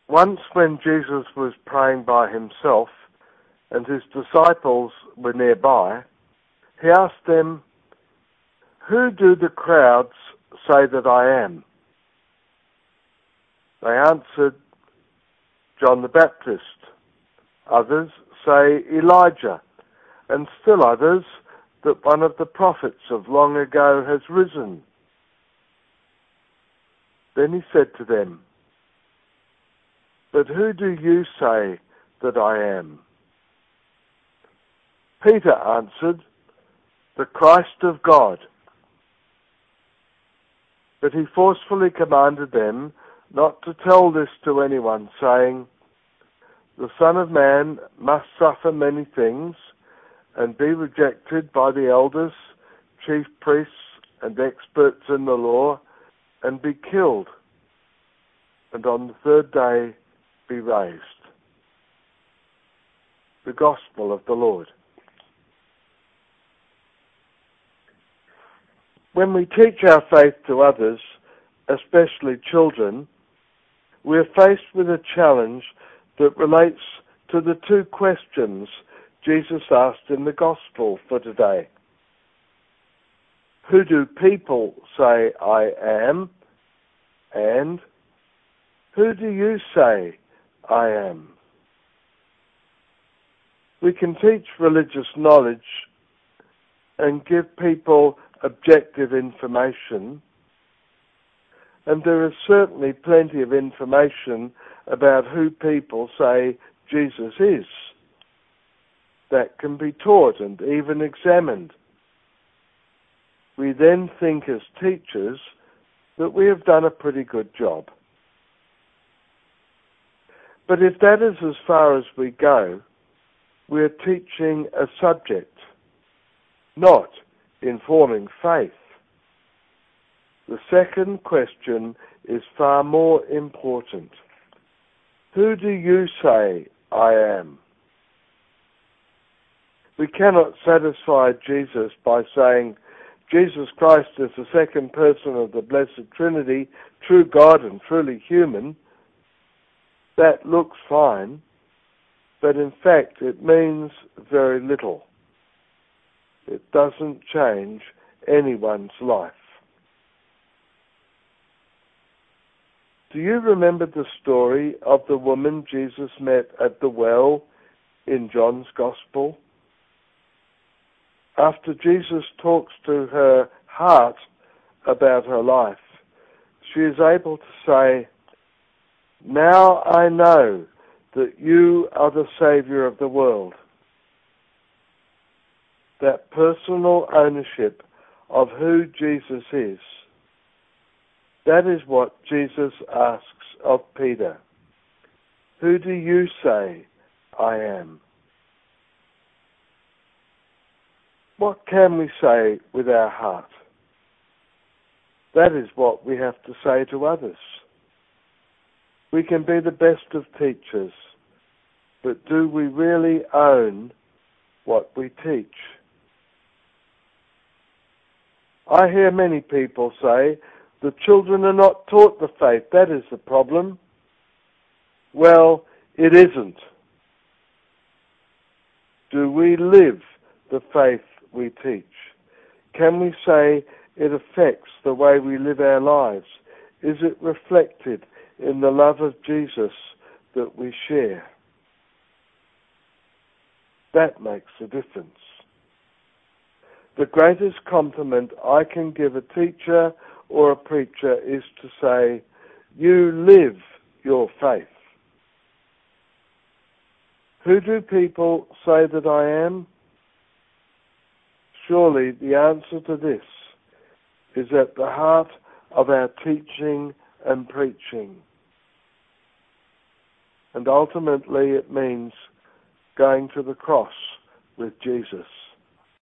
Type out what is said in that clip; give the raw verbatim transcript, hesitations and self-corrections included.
Once when Jesus was praying by himself and his disciples were nearby, he asked them, "Who do the crowds say that I am?" They answered, "John the Baptist. Others say Elijah, and still others that one of the prophets of long ago has risen." Then he said to them, "But who do you say that I am?" Peter answered, "The Christ of God." But he forcefully commanded them not to tell this to anyone, saying, "The Son of Man must suffer many things and be rejected by the elders, chief priests, and experts in the law, and be killed, and on the third day be raised." The Gospel of the Lord. When we teach our faith to others, especially children, we are faced with a challenge that relates to the two questions Jesus asked in the Gospel for today. Who do people say I am? And who do you say I am? We can teach religious knowledge and give people objective information, and there is certainly plenty of information about who people say Jesus is that can be taught and even examined. We then think as teachers that we have done a pretty good job. But if that is as far as we go, we are teaching a subject, not informing faith. The second question is far more important. Who do you say I am? We cannot satisfy Jesus by saying Jesus Christ is the second person of the Blessed Trinity, true God and truly human. That looks fine, but in fact it means very little. It doesn't change anyone's life. Do you remember the story of the woman Jesus met at the well in John's Gospel? After Jesus talks to her heart about her life, she is able to say, "Now I know that you are the Saviour of the world." That personal ownership of who Jesus is, that is what Jesus asks of Peter. Who do you say I am? What can we say with our heart? That is what we have to say to others. We can be the best of teachers, but do we really own what we teach? I hear many people say, the children are not taught the faith, that is the problem. Well, it isn't. Do we live the faith we teach? Can we say it affects the way we live our lives? Is it reflected in the love of Jesus that we share? That makes a difference. The greatest compliment I can give a teacher or a preacher is to say, you live your faith. Who do people say that I am? Surely the answer to this is at the heart of our teaching and preaching. And ultimately it means going to the cross with Jesus.